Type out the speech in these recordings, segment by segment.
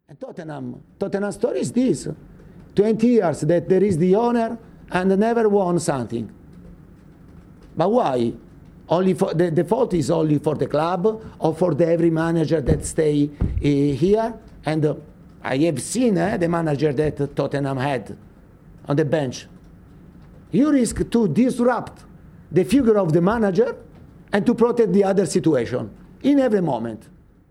And Tottenham story is this: 20 years that there is the owner and never won something. But why? Only for the fault is only for the club or for every manager that stay here. And I have seen the manager that Tottenham had on the bench. You risk to disrupt the figure of the manager and to protect the other situation in every moment.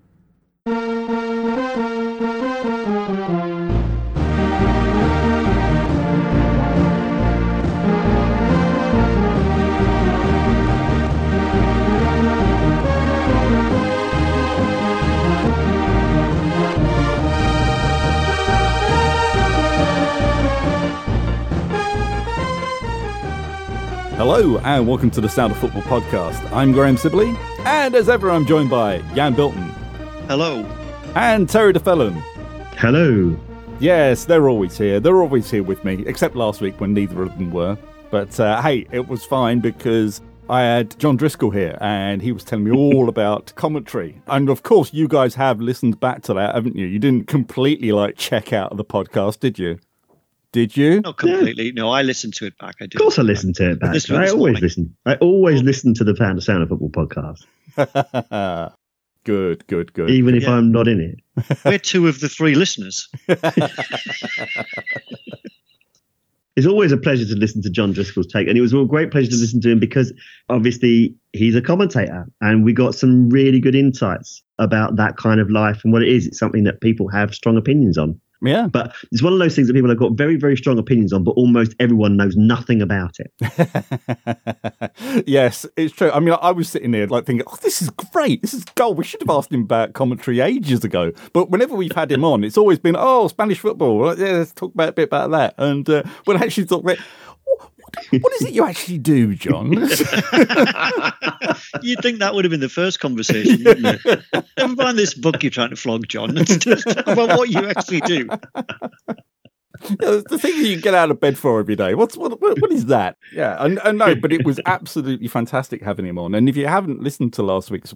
Hello and welcome to the Sound of Football podcast. I'm Graham Sibley, and as ever I'm joined by Jan Bilton. Hello. And Terry DeFellon. Hello. Yes, they're always here. They're always here with me, except last week when neither of them were. But hey, it was fine because I had John Driscoll here and he was telling me all about commentary. And of course, you guys have listened back to that, haven't you? You didn't completely check out of the podcast, did you? Did you? Not completely. No, I listened to it back. I did. Of course I listened to it back. I always listen. I always listen to the Sound of Football podcast. Good. Even if I'm not in it. We're two of the three listeners. It's always a pleasure to listen to John Driscoll's take. And it was a great pleasure to listen to him because obviously he's a commentator and we got some really good insights about that kind of life and what it is. It's something that people have strong opinions on. Yeah. But it's one of those things that people have got very, very strong opinions on, but almost everyone knows nothing about it. Yes, it's true. I mean, I was sitting there thinking, oh, this is great. This is gold. We should have asked him about commentary ages ago. But whenever we've had him on, it's always been, Spanish football. Yeah, let's talk about a bit about that. And we'll actually talk about what is it you actually do, John? You'd think that would have been the first conversation, wouldn't you? Never mind this book you're trying to flog, John. It's just about what you actually do. The thing that you get out of bed for every day. What is that? Yeah, I know, but it was absolutely fantastic having him on. And if you haven't listened to last week's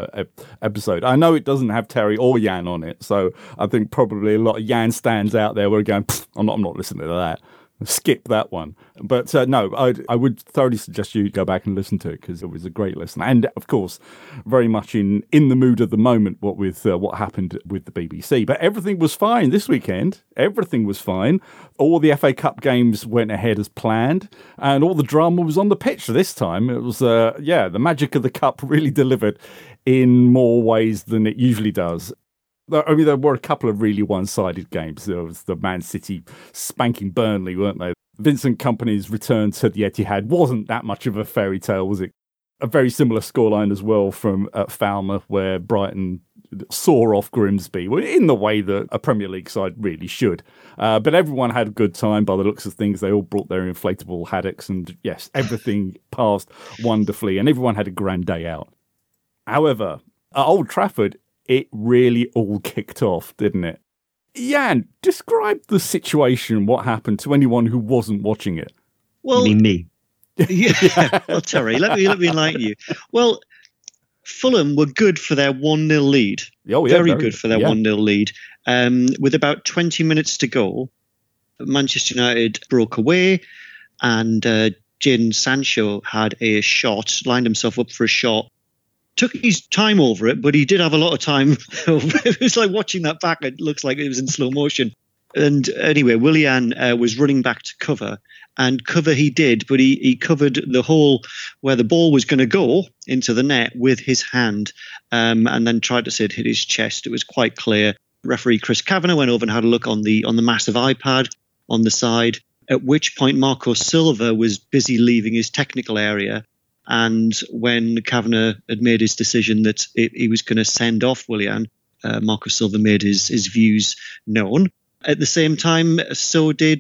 episode, I know it doesn't have Terry or Jan on it, so I think probably a lot of Jan stands out there where going, I'm not listening to that. Skip that one. But no, I would thoroughly suggest you go back and listen to it because it was a great listen. And of course, very much in the mood of the moment with what happened with the BBC. But everything was fine this weekend. Everything was fine. All the FA Cup games went ahead as planned and all the drama was on the pitch this time. It was, the magic of the cup really delivered in more ways than it usually does. I mean, there were a couple of really one-sided games. There was the Man City spanking Burnley, weren't they? Vincent Kompany's return to the Etihad wasn't that much of a fairy tale, was it? A very similar scoreline as well from Falmouth, where Brighton saw off Grimsby in the way that a Premier League side really should. But everyone had a good time by the looks of things. They all brought their inflatable haddocks and, yes, everything passed wonderfully and everyone had a grand day out. However, at Old Trafford, it really all kicked off, didn't it? Jan, describe the situation, what happened to anyone who wasn't watching it. Well, me. Yeah. Well, Terry, let me enlighten you. Well, Fulham were good for their 1-0 lead. Oh, yeah, very good for their 1-0 lead. With about 20 minutes to go, Manchester United broke away and Jadon Sancho had a shot, lined himself up for a shot. Took his time over it, but he did have a lot of time over it. It was like watching that back. It looks like it was in slow motion. And anyway, Willian was running back to cover. And cover he did, but he covered the hole where the ball was going to go into the net with his hand and then tried to say it hit his chest. It was quite clear. Referee Chris Kavanagh went over and had a look on the massive iPad on the side, at which point Marco Silva was busy leaving his technical area. And when Kavanagh had made his decision that he was going to send off Willian, Marco Silva made his views known. At the same time, so did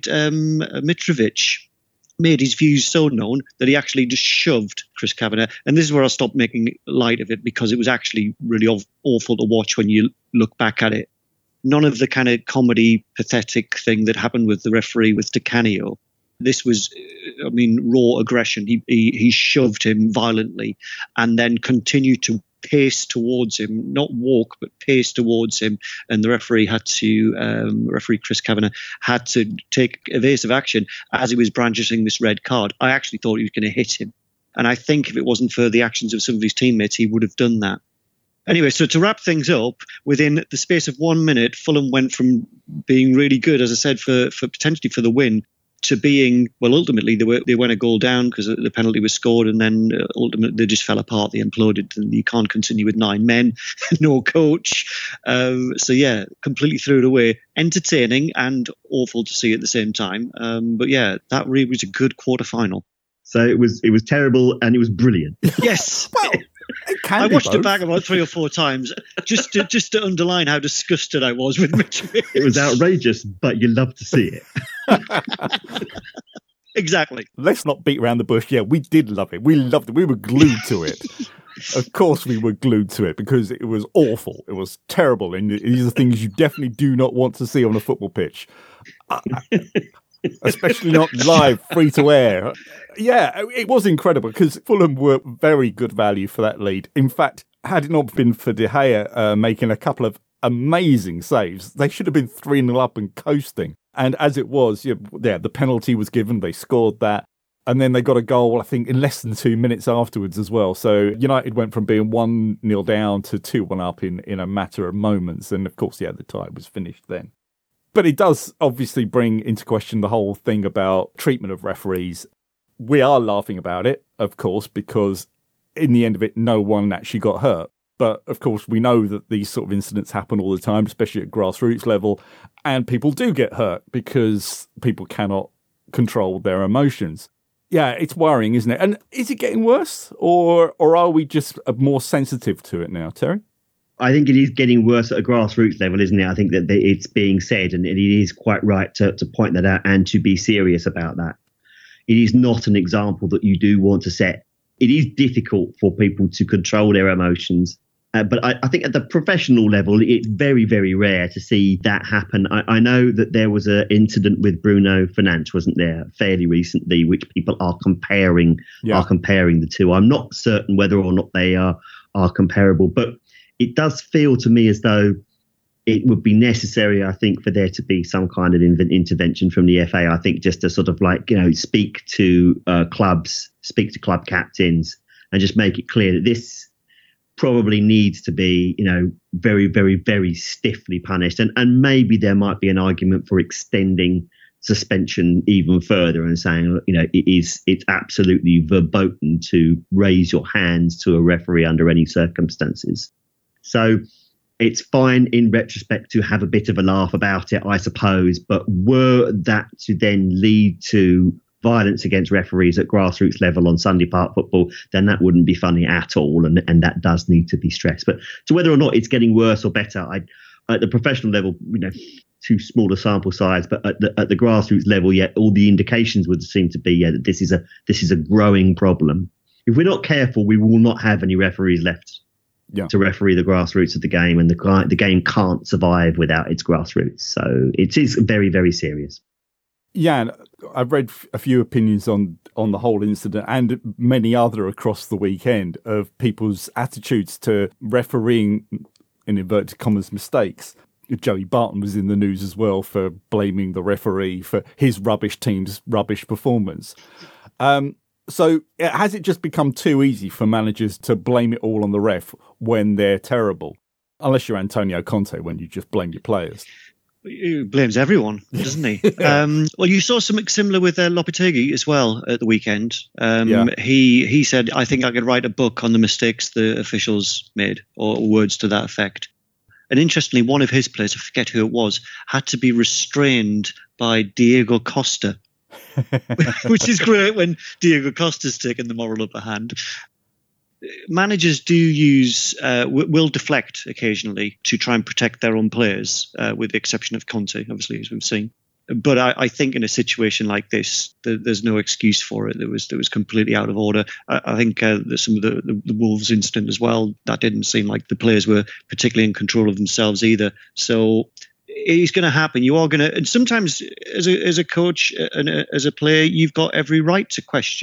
Mitrovic, made his views so known that he actually just shoved Chris Kavanagh. And this is where I stopped making light of it because it was actually really awful to watch when you look back at it. None of the kind of comedy, pathetic thing that happened with the referee with Di Canio. This was, raw aggression. He shoved him violently and then continued to pace towards him, not walk, but pace towards him. And the referee referee Chris Kavanagh had to take evasive action as he was brandishing this red card. I actually thought he was going to hit him. And I think if it wasn't for the actions of some of his teammates, he would have done that. Anyway, so to wrap things up, within the space of 1 minute, Fulham went from being really good, as I said, for potentially for the win, to being, well, ultimately they went a goal down because the penalty was scored, and then ultimately they just fell apart. They imploded, and you can't continue with 9 men, no coach. So yeah, completely threw it away. Entertaining and awful to see at the same time. But yeah, that really was a good quarter-final. So it was terrible and it was brilliant. Yes. Well, I watched it back about 3 or 4 times just to underline how disgusted I was with Mitch Pearce. It was outrageous, but you love to see it. Exactly. Let's not beat around the bush. Yeah, we did love it. We loved it. We were glued to it. Of course we were glued to it because it was awful. It was terrible. And these are things you definitely do not want to see on a football pitch. Especially not live, free to air. Yeah, it was incredible because Fulham were very good value for that lead. In fact, had it not been for De Gea making a couple of amazing saves, they should have been 3-0 up and coasting. And as it was, the penalty was given, they scored that. And then they got a goal, I think, in less than 2 minutes afterwards as well. So United went from being 1-0 down to 2-1 up in a matter of moments. And of course, the tie was finished then. But it does obviously bring into question the whole thing about treatment of referees. We are laughing about it, of course, because in the end of it, no one actually got hurt. But of course, we know that these sort of incidents happen all the time, especially at grassroots level. And people do get hurt because people cannot control their emotions. Yeah, it's worrying, isn't it? And is it getting worse? Or are we just more sensitive to it now, Terry? I think it is getting worse at a grassroots level, isn't it? I think that it's being said, and it is quite right to point that out and to be serious about that. It is not an example that you do want to set. It is difficult for people to control their emotions. But I think at the professional level, it's very, very rare to see that happen. I know that there was an incident with Bruno Fernandes, wasn't there, fairly recently, which people are comparing the two. I'm not certain whether or not they are comparable, but it does feel to me as though it would be necessary, I think, for there to be some kind of intervention from the FA. I think just to sort of speak to clubs, speak to club captains and just make it clear that this probably needs to be, very, very, very stiffly punished. And maybe there might be an argument for extending suspension even further and saying, it's absolutely verboten to raise your hands to a referee under any circumstances. So it's fine in retrospect to have a bit of a laugh about it, I suppose. But were that to then lead to violence against referees at grassroots level on Sunday Park football, then that wouldn't be funny at all. And that does need to be stressed. But to whether or not it's getting worse or better, at the professional level, too small a sample size, but at the grassroots level, all the indications would seem to be that this is a growing problem. If we're not careful, we will not have any referees left to referee the grassroots of the game, and the game can't survive without its grassroots. So it is very, very serious. Yeah, and I've read a few opinions on the whole incident and many other across the weekend of people's attitudes to refereeing, in inverted commas, mistakes. Joey Barton was in the news as well for blaming the referee for his rubbish team's rubbish performance. So has it just become too easy for managers to blame it all on the ref when they're terrible? Unless you're Antonio Conte, when you just blame your players. He blames everyone, doesn't he? Well, you saw something similar with Lopetegui as well at the weekend. He said, I think I could write a book on the mistakes the officials made, or words to that effect. And interestingly, one of his players, I forget who it was, had to be restrained by Diego Costa, which is great when Diego Costa's taken the moral upper hand. Managers will deflect occasionally to try and protect their own players, with the exception of Conte, obviously, as we've seen. But I think in a situation like this, there's no excuse for it. It was completely out of order. I think some of the Wolves incident as well, that didn't seem like the players were particularly in control of themselves either. So it's going to happen. You are going to, and sometimes as a coach and as a player, you've got every right to question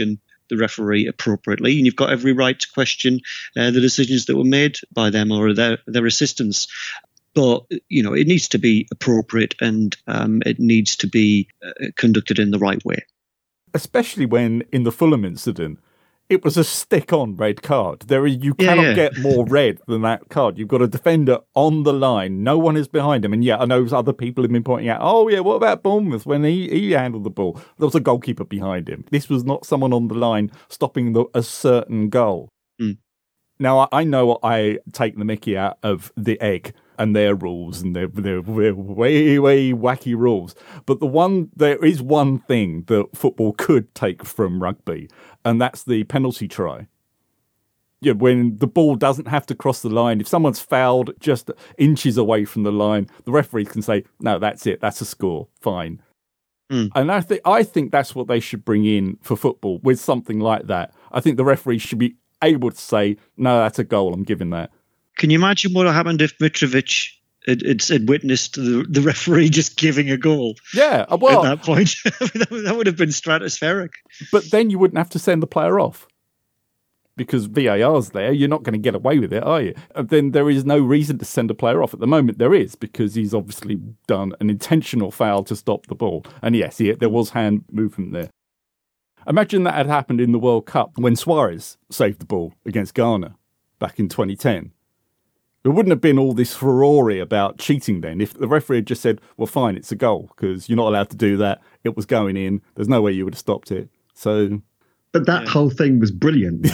the referee appropriately, and you've got every right to question the decisions that were made by them or their assistants. But, it needs to be appropriate, and it needs to be conducted in the right way. Especially when, in the Fulham incident, it was a stick-on red card. You cannot get more red than that card. You've got a defender on the line. No one is behind him. And I know other people have been pointing out, what about Bournemouth when he handled the ball? There was a goalkeeper behind him. This was not someone on the line stopping a certain goal. Mm. Now, I know I take the mickey out of the Egg and their rules, and their way, way wacky rules. But there is one thing that football could take from rugby, and that's the penalty try. When the ball doesn't have to cross the line, if someone's fouled just inches away from the line, the referee can say, no, that's it, that's a score, fine. Mm. And I think that's what they should bring in for football with something like that. I think the referee should be able to say, no, that's a goal, I'm giving that. Can you imagine what happened if Mitrovic had witnessed the referee just giving a goal? Yeah, well, at that point, that would have been stratospheric. But then you wouldn't have to send the player off because VAR's there. You're not going to get away with it, are you? And then there is no reason to send a player off. At the moment, there is, because he's obviously done an intentional foul to stop the ball. And yes, there was hand movement there. Imagine that had happened in the World Cup when Suarez saved the ball against Ghana back in 2010. There wouldn't have been all this furore about cheating then if the referee had just said, well, fine, it's a goal because you're not allowed to do that. It was going in. There's no way you would have stopped it. So, but that whole thing was brilliant.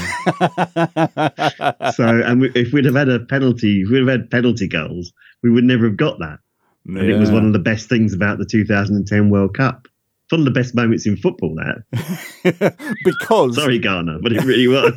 If we'd have had penalty goals, we would never have got that. And it was one of the best things about the 2010 World Cup. It's one of the best moments in football, that. Because... Sorry, Ghana, but it really was.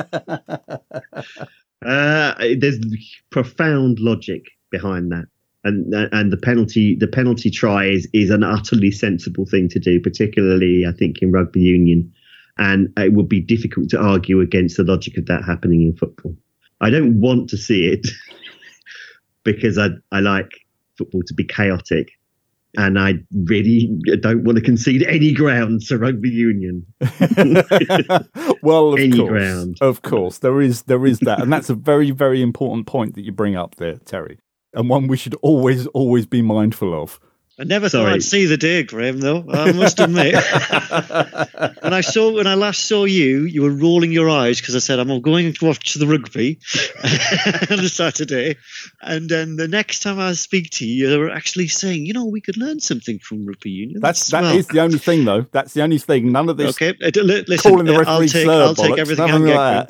There's profound logic behind that, and the penalty try is an utterly sensible thing to do, particularly I think in rugby union, and it would be difficult to argue against the logic of that happening in football. I don't want to see it because I like football to be chaotic, and I really don't want to concede any ground to rugby union. Well, of course, there is that, and that's a very, very important point that you bring up there, Terry, and one we should always be mindful of. I never thought I'd see the day, Graham, though, I must admit. When I last saw you were rolling your eyes because I said, I'm going to watch the rugby on a Saturday. And then the next time I speak to you, you're actually saying, we could learn something from rugby union. That is the only thing, though. That's the only thing. None of this listen, calling the referee I'll take everything I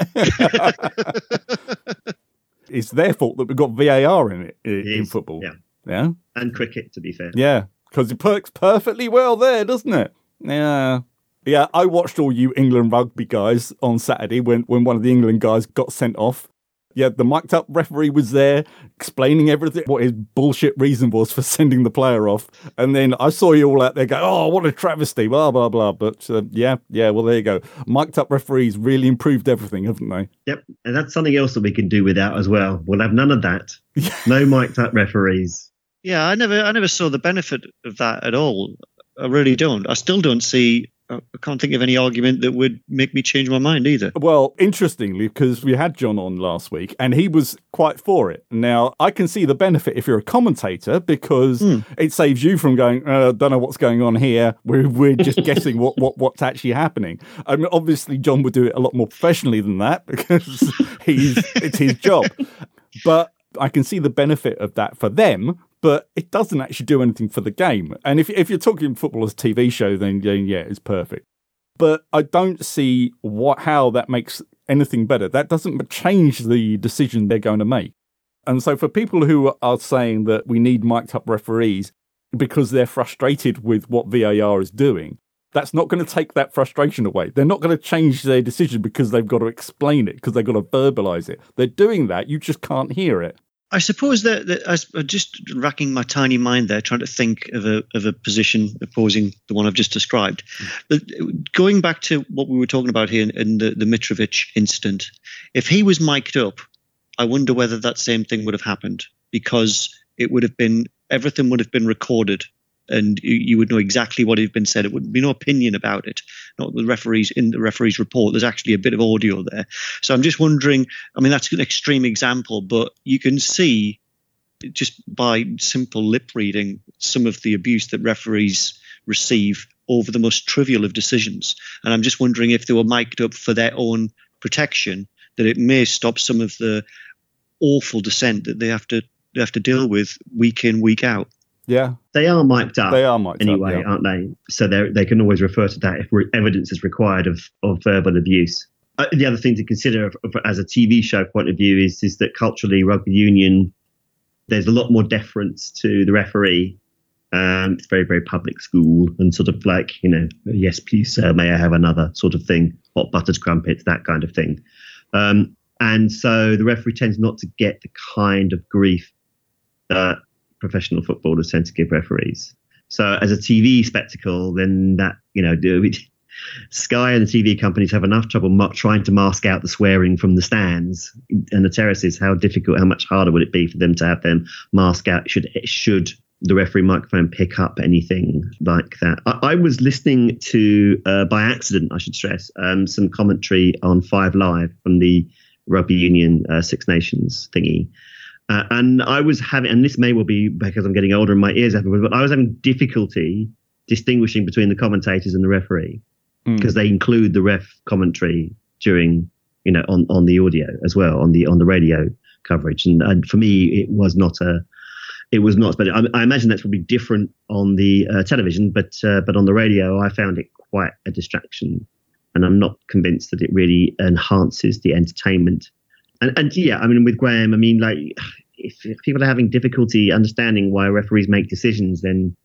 get. It's their fault that we've got VAR in football. Yeah. And cricket, to be fair. Yeah, because it works perfectly well there, doesn't it? Yeah. Yeah, I watched all you England rugby guys on Saturday when one of the England guys got sent off. Yeah, the mic'd up referee was there explaining everything, what his bullshit reason was for sending the player off. And then I saw you all out there go, oh, what a travesty, blah, blah, blah. But yeah, well, there you go. Mic'd up referees really improved everything, haven't they? Yep, and that's something else that we can do without as well. We'll have none of that. No mic'd up referees. Yeah, I never saw the benefit of that at all. I really don't. I still don't see. I can't think of any argument that would make me change my mind either. Well, interestingly, because we had John on last week and he was quite for it. Now, I can see the benefit if you're a commentator because it saves you from going, don't know what's going on here. We're just guessing what's actually happening. I mean, obviously, John would do it a lot more professionally than that because it's his job. But I can see the benefit of that for them. But it doesn't actually do anything for the game. And if you're talking football as a TV show, then yeah, it's perfect. But I don't see how that makes anything better. That doesn't change the decision they're going to make. And so for people who are saying that we need mic'd up referees because they're frustrated with what VAR is doing, that's not going to take that frustration away. They're not going to change their decision because they've got to explain it, because they've got to verbalise it. They're doing that. You just can't hear it. I suppose that I'm just racking my tiny mind there, trying to think of a position opposing the one I've just described. But going back to what we were talking about here in the Mitrovic incident, if he was mic'd up, I wonder whether that same thing would have happened, because everything would have been recorded and you would know exactly what had been said. It would be no opinion about it, not the referees in the referee's report. There's actually a bit of audio there. So I'm just wondering, I mean, that's an extreme example, but you can see just by simple lip reading some of the abuse that referees receive over the most trivial of decisions. And I'm just wondering if they were mic'd up for their own protection, that it may stop some of the awful dissent that they have to deal with week in, week out. Yeah, they are mic'd up. They are mic'd anyway, up, yeah. Aren't they? So they can always refer to that if evidence is required of verbal abuse. The other thing to consider as a TV show point of view is that culturally, rugby union, there's a lot more deference to the referee. It's very, very public school and sort of like, yes, please, sir, may I have another sort of thing, hot buttered crumpets, that kind of thing. And so the referee tends not to get the kind of grief that professional footballers tend to give referees. So as a TV spectacle, then that, Sky and the TV companies have enough trouble trying to mask out the swearing from the stands and the terraces. How much harder would it be for them to have them mask out should the referee microphone pick up anything like that? I was listening to, by accident, I should stress, some commentary on 5 Live from the Rugby Union Six Nations thingy. And I was having, and this may well be because I'm getting older and my ears have, but I was having difficulty distinguishing between the commentators and the referee because they include the ref commentary during, on the audio as well, on the radio coverage. And for me, it was not. But I imagine that's probably different on the television, but on the radio, I found it quite a distraction, and I'm not convinced that it really enhances the entertainment. And yeah, I mean, with Graham, I mean, like, if people are having difficulty understanding why referees make decisions, then,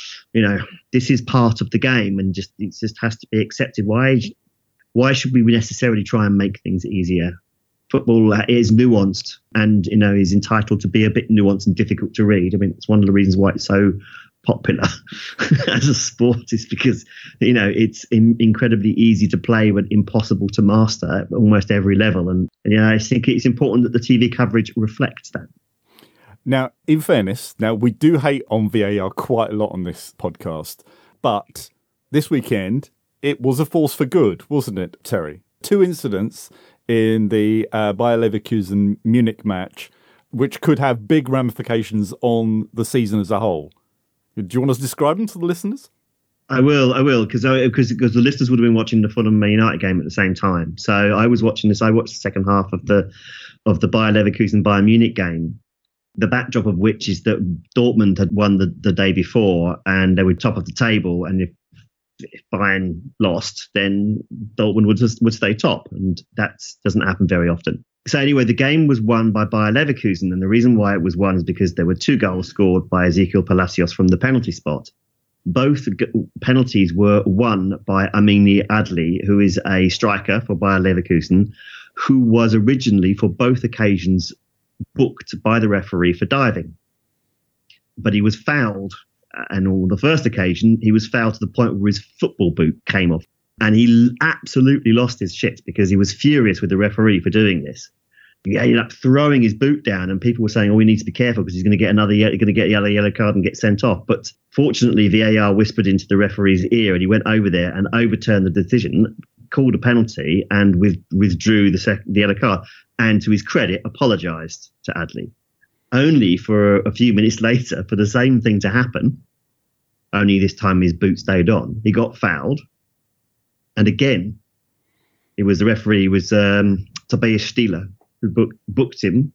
this is part of the game and it just has to be accepted. Why should we necessarily try and make things easier? Football is nuanced and, is entitled to be a bit nuanced and difficult to read. I mean, it's one of the reasons why it's so popular as a sport is because, it's incredibly easy to play but impossible to master at almost every level. And I think it's important that the TV coverage reflects that. Now, in fairness, we do hate on VAR quite a lot on this podcast, but this weekend it was a force for good, wasn't it, Terry? 2 incidents in the Bayer Leverkusen Munich match, which could have big ramifications on the season as a whole. Do you want us to describe them to the listeners? I will, because the listeners would have been watching the Fulham Man United game at the same time. So I was watching this. I watched the second half of the Bayer Leverkusen Bayern Munich game. The backdrop of which is that Dortmund had won the day before, and they were top of the table. And if Bayern lost, then Dortmund would stay top, and that doesn't happen very often. So anyway, the game was won by Bayer Leverkusen, and the reason why it was won is because there were 2 goals scored by Ezequiel Palacios from the penalty spot. Both penalties were won by Amini Adli, who is a striker for Bayer Leverkusen, who was originally, for both occasions, booked by the referee for diving. But he was fouled, and on the first occasion, he was fouled to the point where his football boot came off. And he absolutely lost his shit because he was furious with the referee for doing this. He ended up throwing his boot down, and people were saying, "Oh, we need to be careful because he's going to get a yellow card and get sent off." But fortunately, VAR whispered into the referee's ear, and he went over there and overturned the decision, called a penalty, and withdrew the yellow card. And to his credit, apologised to Adli. Only for a few minutes later, for the same thing to happen, only this time his boot stayed on. He got fouled. And again, it was the referee, Tobias Stieler, who booked him.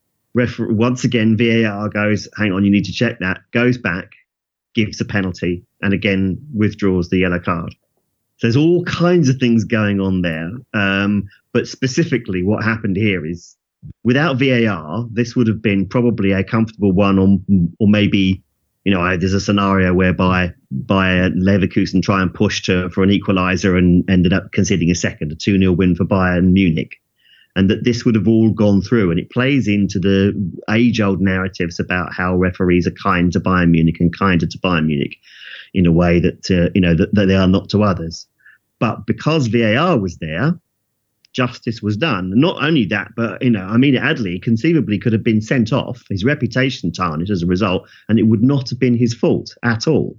Once again, VAR goes, hang on, you need to check that. Goes back, gives a penalty, and again withdraws the yellow card. So there's all kinds of things going on there. But specifically what happened here is, without VAR, this would have been probably a comfortable one, or maybe, there's a scenario whereby Leverkusen try and push for an equaliser and ended up conceding a 2-0 win for Bayern Munich. And that this would have all gone through. And it plays into the age-old narratives about how referees are kind to Bayern Munich and kinder to Bayern Munich in a way that, that they are not to others. But because VAR was there, justice was done. And not only that, but, Amini Adli conceivably could have been sent off, his reputation tarnished as a result, and it would not have been his fault at all.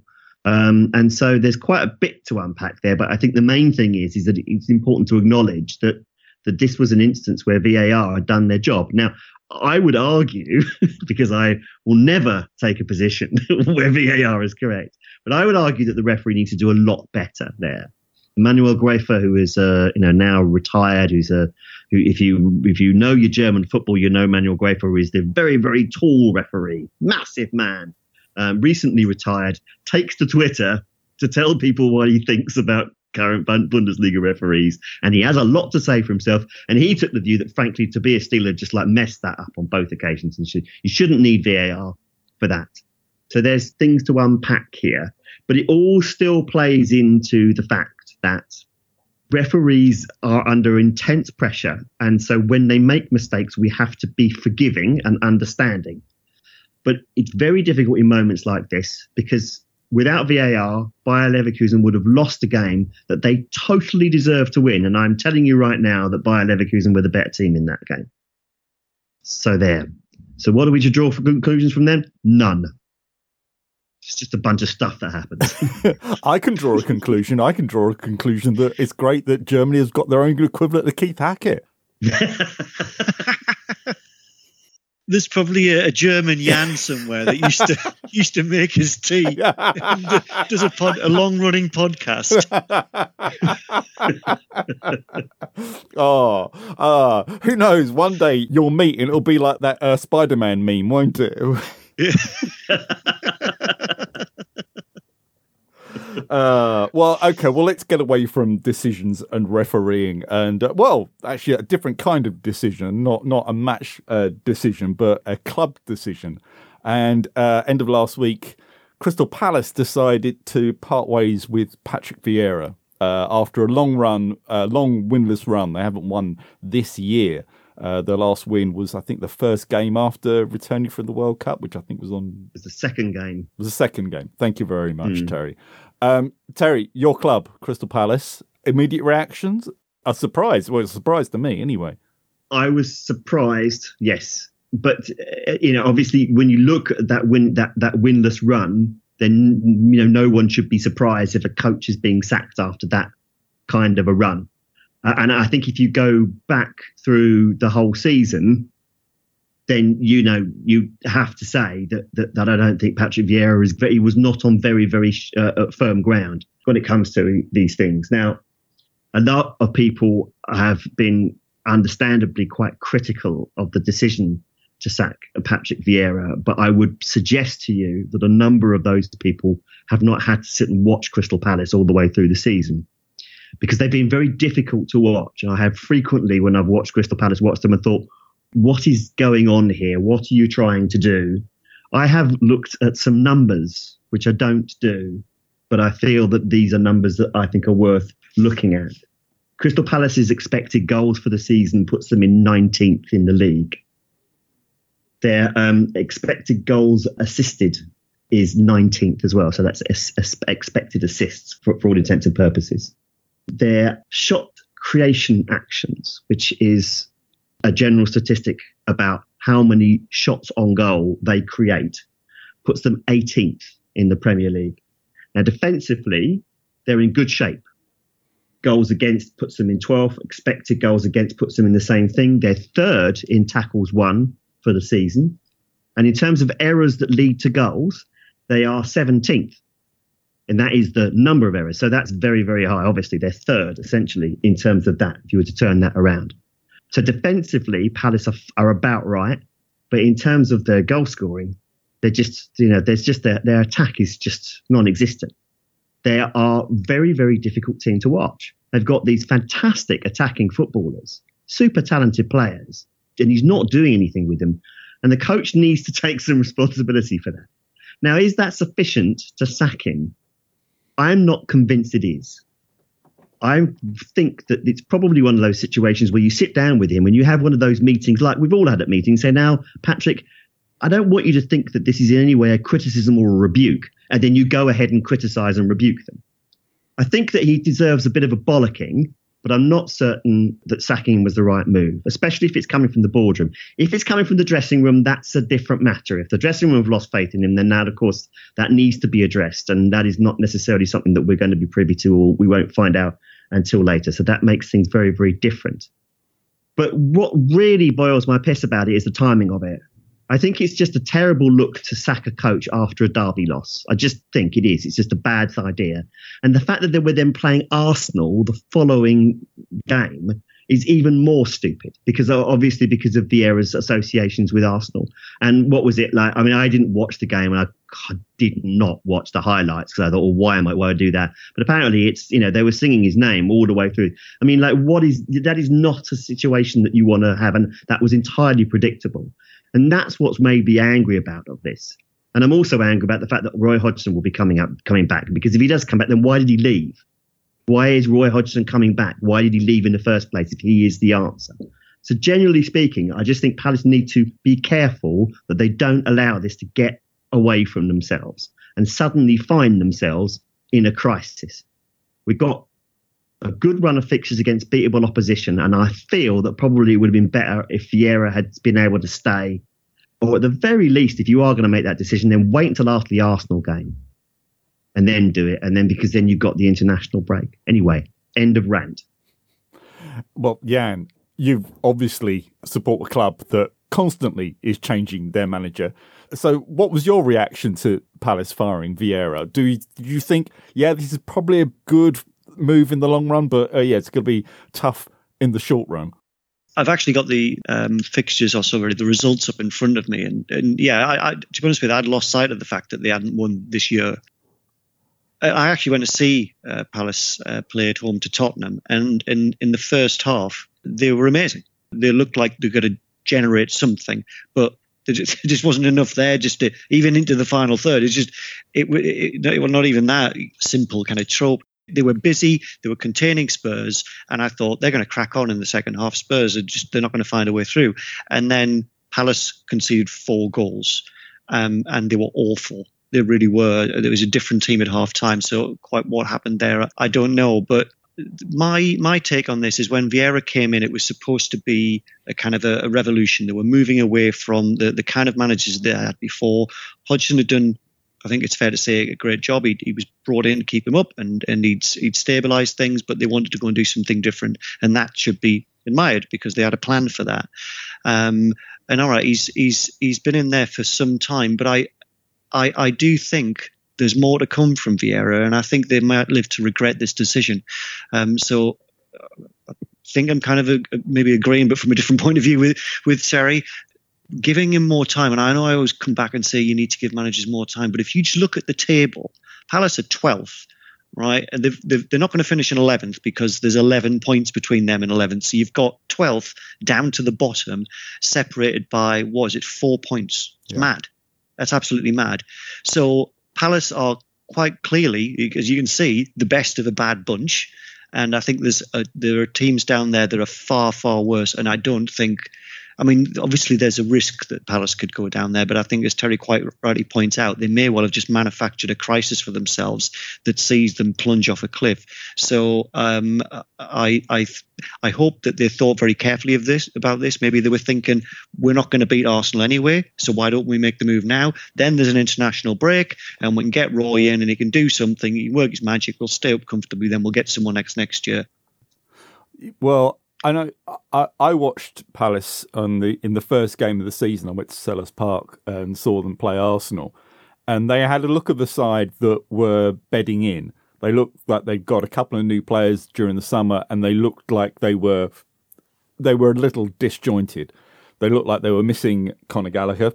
And so there's quite a bit to unpack there. But I think the main thing is that it's important to acknowledge that this was an instance where VAR had done their job. Now, I would argue, because I will never take a position where VAR is correct, but I would argue that the referee needs to do a lot better there. Manuel Gräfer, who is now retired, who if you know your German football, you know Manuel Gräfer is the very, very tall referee, massive man, recently retired, takes to Twitter to tell people what he thinks about current Bundesliga referees, and he has a lot to say for himself. And he took the view that, frankly, Tobias Stieler just messed that up on both occasions, and you shouldn't need VAR for that. So there's things to unpack here, but it all still plays into the fact that referees are under intense pressure, and so when they make mistakes, we have to be forgiving and understanding. But it's very difficult in moments like this, because without VAR, Bayer Leverkusen would have lost a game that they totally deserved to win. And I'm telling you right now that Bayer Leverkusen were the better team in that game. So there. So what are we to draw for conclusions from them? None. It's just a bunch of stuff that happens. I can draw a conclusion. I can draw a conclusion that it's great that Germany has got their own equivalent of Keith Hackett. There's probably a German Jan somewhere that used to make his tea and does a long-running podcast. Who knows? One day you'll meet and it'll be like that Spider-Man meme, won't it? Well, okay. Well, let's get away from decisions and refereeing, and actually, a different kind of decision, not a match decision, but a club decision. And end of last week, Crystal Palace decided to part ways with Patrick Vieira after a long winless run. They haven't won this year. Their last win was, I think, the first game after returning from the World Cup, which I think was on... It was the second game. It was the second game. Thank you very much, Terry. Terry, your club, Crystal Palace, immediate reactions? A surprise. Well, it's a surprise to me, anyway. I was surprised, yes. But, obviously, when you look at that winless run, then, no one should be surprised if a coach is being sacked after that kind of a run. And I think if you go back through the whole season, then, you have to say that I don't think Patrick Vieira he was not on very, very firm ground when it comes to these things. Now, a lot of people have been understandably quite critical of the decision to sack Patrick Vieira, but I would suggest to you that a number of those people have not had to sit and watch Crystal Palace all the way through the season, because they've been very difficult to watch. I have frequently, when I've watched Crystal Palace, watched them and thought, what is going on here? What are you trying to do? I have looked at some numbers, which I don't do, but I feel that these are numbers that I think are worth looking at. Crystal Palace's expected goals for the season puts them in 19th in the league. Their expected goals assisted is 19th as well. So that's expected assists for all intents and purposes. Their shot creation actions, which is a general statistic about how many shots on goal they create, puts them 18th in the Premier League. Now, defensively, they're in good shape. Goals against puts them in 12th. Expected goals against puts them in the same thing. They're third in tackles won for the season. And in terms of errors that lead to goals, they are 17th. And that is the number of errors. So that's very, very high. Obviously, they're third, essentially, in terms of that, if you were to turn that around. So defensively, Palace are about right. But in terms of their goal scoring, they're just, their attack is just non-existent. They are a very, very difficult team to watch. They've got these fantastic attacking footballers, super talented players, and he's not doing anything with them. And the coach needs to take some responsibility for that. Now, is that sufficient to sack him? I'm not convinced it is. I think that it's probably one of those situations where you sit down with him and you have one of those meetings like we've all had at meetings, say, now, Patrick, I don't want you to think that this is in any way a criticism or a rebuke, and then you go ahead and criticise and rebuke them. I think that he deserves a bit of a bollocking but I'm not certain that sacking him was the right move, especially if it's coming from the boardroom. If it's coming from the dressing room, that's a different matter. If the dressing room have lost faith in him, then now, of course, that needs to be addressed. And that is not necessarily something that we're going to be privy to, or we won't find out until later. So that makes things very, very different. But what really boils my piss about it is the timing of it. I think it's just a terrible look to sack a coach after a derby loss. I just think it is. It's just a bad idea. And the fact that they were then playing Arsenal the following game is even more stupid, because obviously because of Vieira's associations with Arsenal. And what was it like? I mean, I didn't watch the game, and I did not watch the highlights because I thought, well, why would I do that? But apparently it's, they were singing his name all the way through. I mean, like, that is not a situation that you want to have. And that was entirely predictable. And that's what's made me angry about of this. And I'm also angry about the fact that Roy Hodgson will be coming back, because if he does come back, then why did he leave? Why is Roy Hodgson coming back? Why did he leave in the first place if he is the answer? So generally speaking, I just think Palace need to be careful that they don't allow this to get away from themselves and suddenly find themselves in a crisis. We've got a good run of fixtures against beatable opposition, and I feel that probably it would have been better if Vieira had been able to stay, or at the very least, if you are going to make that decision, then wait until after the Arsenal game and then do it, and then, because then you've got the international break. Anyway, end of rant. Well, Jan, you obviously support a club that constantly is changing their manager. So what was your reaction to Palace firing Vieira? Do you think, this is probably a good move in the long run, but it's going to be tough in the short run? I've actually got the fixtures, also the results up in front of me, and to be honest with you, I'd lost sight of the fact that they hadn't won this year. I actually went to see Palace play at home to Tottenham, and in the first half they were amazing. They looked like they're going to generate something, but there just wasn't enough there just to even into the final third. It's just it was not even that simple kind of trope. They were busy, they were containing Spurs, and I thought they're going to crack on in the second half. Spurs they're not going to find a way through. And then Palace conceded 4 goals, and they were awful. They really were. There was a different team at half time, so quite what happened there, I don't know. But my take on this is when Vieira came in, it was supposed to be a kind of a revolution. They were moving away from the kind of managers they had before. Hodgson had done, I think it's fair to say, a great job. He was brought in to keep him up, and he'd stabilised things, but they wanted to go and do something different, and that should be admired because they had a plan for that. And all right, he's been in there for some time, but I do think there's more to come from Vieira, and I think they might live to regret this decision. So I think I'm kind of maybe agreeing, but from a different point of view with Terry. Giving him more time, and I know I always come back and say you need to give managers more time, but if you just look at the table, Palace are 12th, right? And they're not going to finish in 11th because there's 11 points between them and 11th. So you've got 12th down to the bottom, separated by, 4 points? It's mad. That's absolutely mad. So Palace are quite clearly, as you can see, the best of a bad bunch. And I think there are teams down there that are far, far worse. And I don't think, obviously there's a risk that Palace could go down there, but I think, as Terry quite rightly points out, they may well have just manufactured a crisis for themselves that sees them plunge off a cliff. So I hope that they thought very carefully about this. Maybe they were thinking, we're not going to beat Arsenal anyway, so why don't we make the move now? Then there's an international break, and we can get Roy in, and he can do something. He can work his magic. We'll stay up comfortably. Then we'll get someone next year. Well, I know I watched Palace in the first game of the season. I went to Selhurst Park and saw them play Arsenal, and they had a look of the side that were bedding in. They looked like they'd got a couple of new players during the summer, and they looked like they were a little disjointed. They looked like they were missing Conor Gallagher,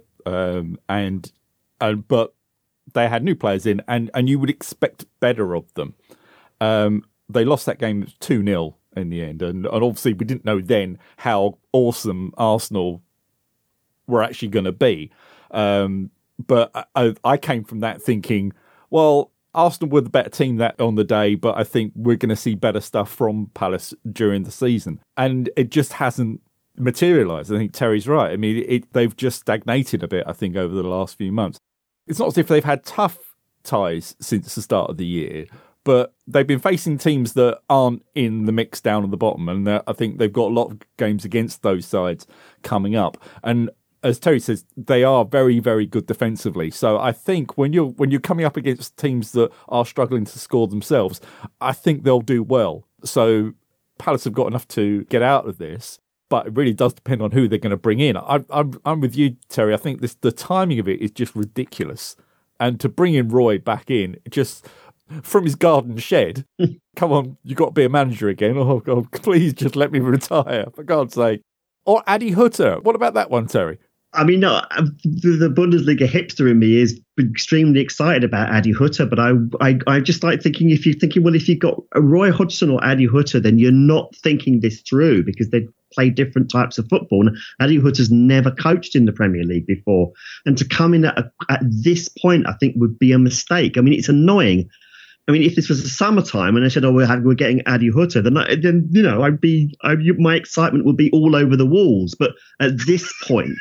but they had new players in, and you would expect better of them. They lost that game 2-0. In the end, and obviously we didn't know then how awesome Arsenal were actually going to be. But I came from that thinking, well, Arsenal were the better team that on the day, but I think we're going to see better stuff from Palace during the season, and it just hasn't materialised. I think Terry's right. I mean, they've just stagnated a bit, I think, over the last few months. It's not as if they've had tough ties since the start of the year, but they've been facing teams that aren't in the mix down at the bottom, and I think they've got a lot of games against those sides coming up. And as Terry says, they are very, very good defensively. So I think when you're coming up against teams that are struggling to score themselves, I think they'll do well. So Palace have got enough to get out of this, but it really does depend on who they're going to bring in. I'm with you, Terry. I think the timing of it is just ridiculous. And to bring in Roy back in, just from his garden shed, come on, you've got to be a manager again. Oh, God, please just let me retire, for God's sake. Or Adi Hutter. What about that one, Terry? I mean, no, the Bundesliga hipster in me is extremely excited about Adi Hutter, but I just like thinking, if you've got a Roy Hodgson or Adi Hutter, then you're not thinking this through, because they play different types of football. And Adi Hutter's never coached in the Premier League before. And to come in at this point, I think would be a mistake. I mean, it's annoying. I mean, if this was the summertime and I said, "Oh, we're getting Adi Hutter," then you know, my excitement would be all over the walls. But at this point,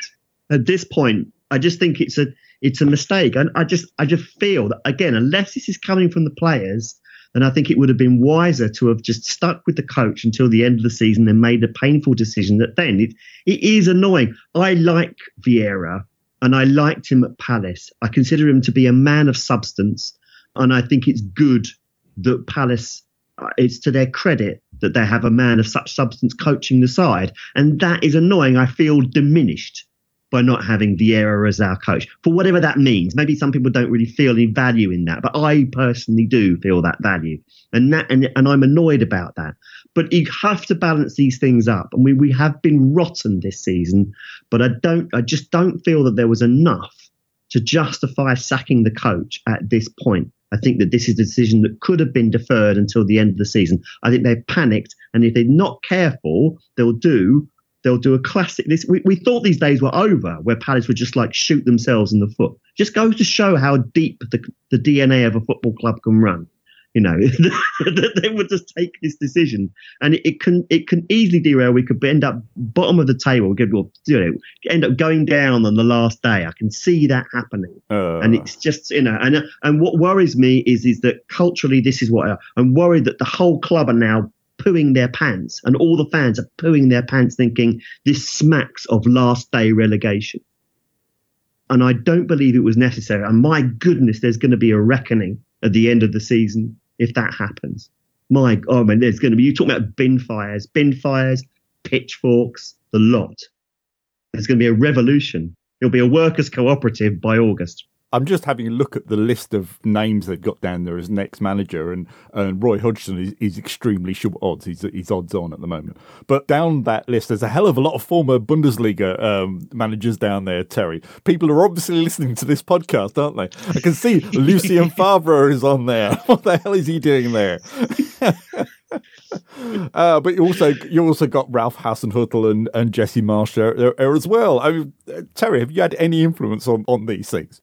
I just think it's a mistake. And I just feel that, again, unless this is coming from the players, then I think it would have been wiser to have just stuck with the coach until the end of the season and made a painful decision. That then it is annoying. I like Vieira and I liked him at Palace. I consider him to be a man of substance. And I think it's good that Palace, it's to their credit that they have a man of such substance coaching the side. And that is annoying. I feel diminished by not having Vieira as our coach, for whatever that means. Maybe some people don't really feel any value in that, but I personally do feel that value. And I'm annoyed about that. But you have to balance these things up. And we have been rotten this season, but I just don't feel that there was enough to justify sacking the coach at this point. I think that this is a decision that could have been deferred until the end of the season. I think they've panicked, and if they're not careful, they'll do a classic. We thought these days were over, where Palace would just like shoot themselves in the foot. Just goes to show how deep the DNA of a football club can run. You know, they would just take this decision, and it can easily derail. We could end up bottom of the table. End up going down on the last day. I can see that happening, and it's just, you know. And what worries me is that culturally, this is what I'm worried that the whole club are now pooing their pants, and all the fans are pooing their pants, thinking this smacks of last day relegation. And I don't believe it was necessary. And my goodness, there's going to be a reckoning at the end of the season if that happens. There's going to be, you talking about bin fires, pitchforks, the lot. There's going to be a revolution. It'll be a workers' cooperative by August. I'm just having a look at the list of names they've got down there as next manager, and Roy Hodgson is extremely short odds. He's odds on at the moment. But down that list, there's a hell of a lot of former Bundesliga managers down there, Terry. People are obviously listening to this podcast, aren't they? I can see Lucien Favre is on there. What the hell is he doing there? But you also got Ralph Hasenhüttl and Jesse Marsch there as well. I mean, Terry, have you had any influence on these things?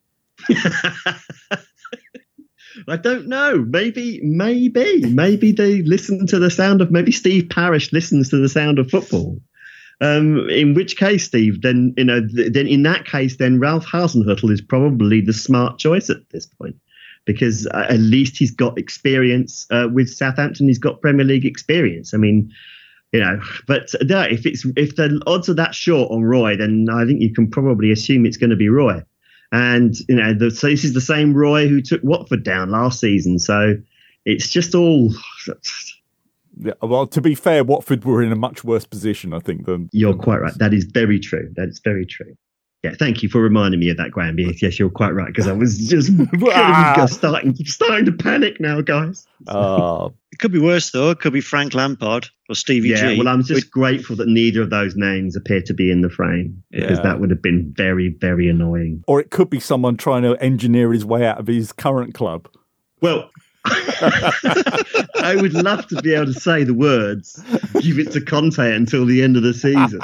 I don't know. Maybe they listen to the sound of. Maybe Steve Parish listens to the sound of football. In which case, Steve, then in that case, then Ralph Hasenhüttl is probably the smart choice at this point, because at least he's got experience with Southampton. He's got Premier League experience. I mean, you know, but if the odds are that short on Roy, then I think you can probably assume it's going to be Roy. And, you know, so this is the same Roy who took Watford down last season. So it's just all. Yeah, well, to be fair, Watford were in a much worse position, I think, than. You're quite right. That is very true. That's very true. Yeah, thank you for reminding me of that, Graham. Yes, you're quite right, because I was just starting to panic now, guys. It could be worse, though. It could be Frank Lampard or Stevie G. Yeah, well, I'm just grateful that neither of those names appear to be in the frame, because that would have been very, very annoying. Or it could be someone trying to engineer his way out of his current club. Well, I would love to be able to say the words, give it to Conte until the end of the season.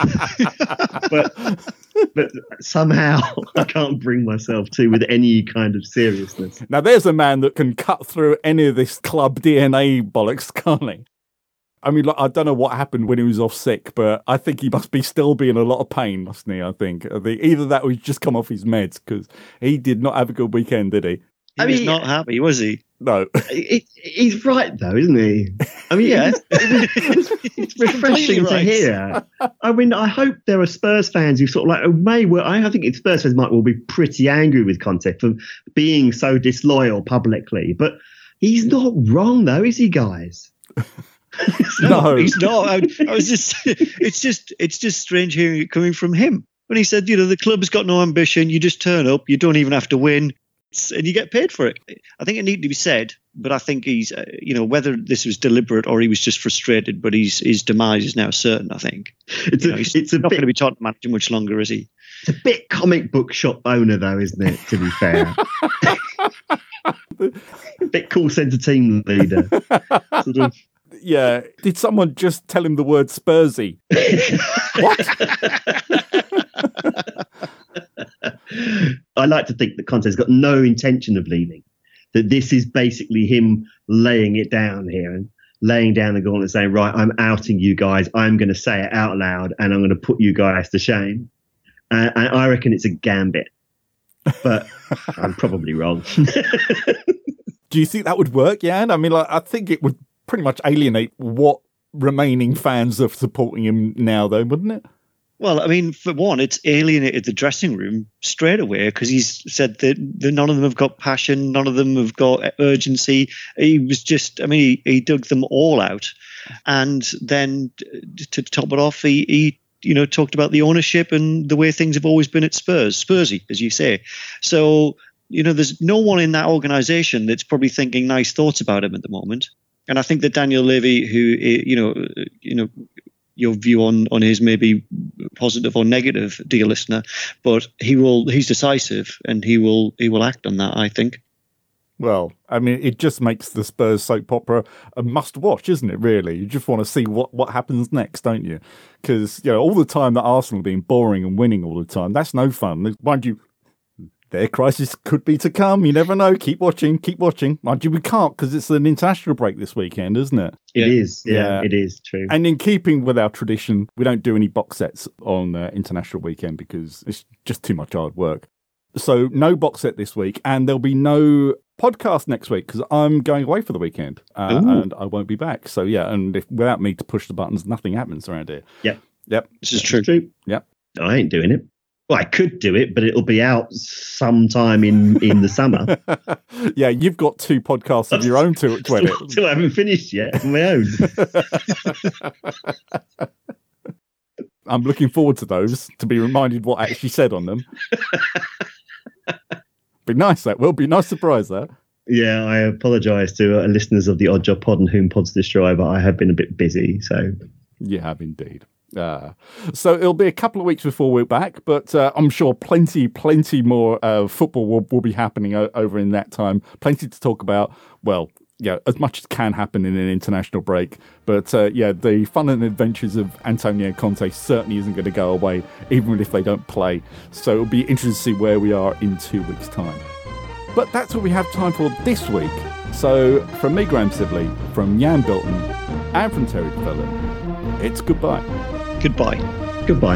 But somehow I can't bring myself to with any kind of seriousness. Now, there's a man that can cut through any of this club DNA bollocks, can't he? I mean, I don't know what happened when he was off sick, but I think he must be still be in a lot of pain, mustn't he? I think either that or he's just come off his meds, because he did not have a good weekend, did he? He was not happy, was he? No. He's right, though, isn't he? I mean, Yeah. it's refreshing to right. hear. I mean, I hope there are Spurs fans who sort of like, I think it's Spurs fans will be pretty angry with Conte for being so disloyal publicly. But he's not wrong, though, is he, guys? No. He's not. I was just. It's just strange hearing it coming from him when he said, the club's got no ambition. You just turn up. You don't even have to win, and you get paid for it. I think it needed to be said, but I think he's, whether this was deliberate or he was just frustrated, but his demise is now certain. I think It's he's a not bit, going to be taught to manage much longer, is he? it's a bit comic book shop owner, though, isn't it? To be fair, a bit call centre team leader. Sort of. Yeah. Did someone just tell him the word Spursy? What? I like to think that Conte's got no intention of leaving. That this is basically him laying it down here and laying down the gauntlet, saying, right, I'm outing you guys. I'm going to say it out loud and I'm going to put you guys to shame. And I reckon it's a gambit. But I'm probably wrong. Do you think that would work, Jan? I mean, I think it would pretty much alienate what remaining fans are supporting him now, though, wouldn't it? Well, I mean, for one, it's alienated the dressing room straight away because he's said that none of them have got passion, none of them have got urgency. He was just, he dug them all out. And then to top it off, he talked about the ownership and the way things have always been at Spurs, Spursy, as you say. So, there's no one in that organisation that's probably thinking nice thoughts about him at the moment. And I think that Daniel Levy, who, your view on his maybe positive or negative, dear listener, but he's decisive and he will act on that, I think. Well, I mean, it just makes the Spurs soap opera a must-watch, isn't it, really? You just want to see what happens next, don't you? Because, all the time that Arsenal are being boring and winning all the time, that's no fun. Mind you, their crisis could be to come. You never know. Keep watching. Mind you, we can't because it's an international break this weekend, isn't it? It is. Yeah, it is true. And in keeping with our tradition, we don't do any box sets on international weekend because it's just too much hard work. So no box set this week, and there'll be no podcast next week because I'm going away for the weekend and I won't be back. So yeah, and without me to push the buttons, nothing happens around here. Yep. This is true. Yep. I ain't doing it. Well, I could do it, but it'll be out sometime in the summer. Yeah, you've got 2 podcasts of your own to edit. Still haven't finished yet on my own. I'm looking forward to those, to be reminded what I actually said on them. Be nice, that will be a nice surprise, that. Yeah, I apologise to listeners of the Odd Job Pod and Whom Pods Destroy, but I have been a bit busy, so... You have indeed. So it'll be a couple of weeks before we're back, but I'm sure plenty more football will be happening over in that time. Plenty to talk about. Well, as much as can happen in an international break. But the fun and adventures of Antonio Conte certainly isn't going to go away, even if they don't play. So it'll be interesting to see where we are in 2 weeks' time. But that's what we have time for this week. So from me, Graham Sibley, from Jan Bilton, and from Terry Devellin, it's goodbye. Goodbye. Goodbye.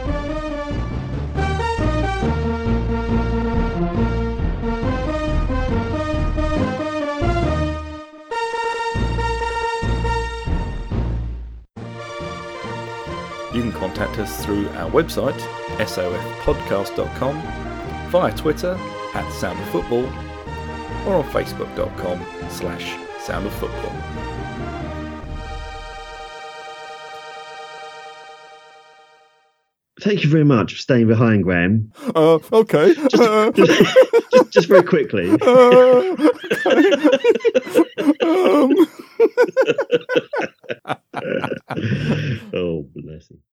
You can contact us through our website, sofpodcast.com, via Twitter @soundoffootball, or on facebook.com/soundoffootball. Thank you very much for staying behind, Graham. Okay. Just very quickly. Oh, bless him.